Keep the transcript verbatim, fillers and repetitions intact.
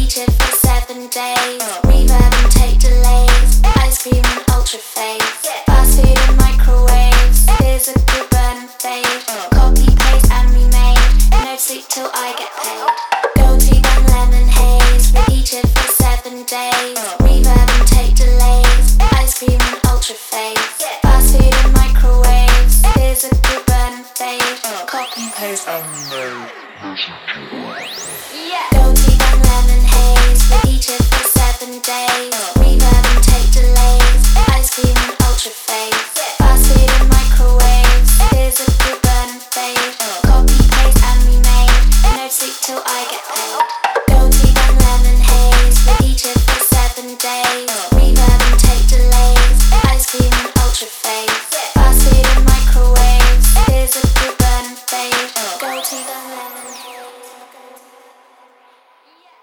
Repeat it for seven days. Reverb and take delays. Ice cream and ultra fade. Fast food and microwaves. Physical burn and fade. Copy, paste and remade. No sleep till I get paid. Gold teeth and lemon haze. Repeat it for seven days. Reverb and take delays. Ice cream and ultra fade. Fast food and microwaves. Physical burn and fade. Copy, paste and remade. Gold teeth and lemon haze. Repeat it for seven days. Reverb and take delays. Ice cream and ultra fade. Fast food and microwaves. Physical burn and fade. Copy, paste and remade. No sleep till I get paid.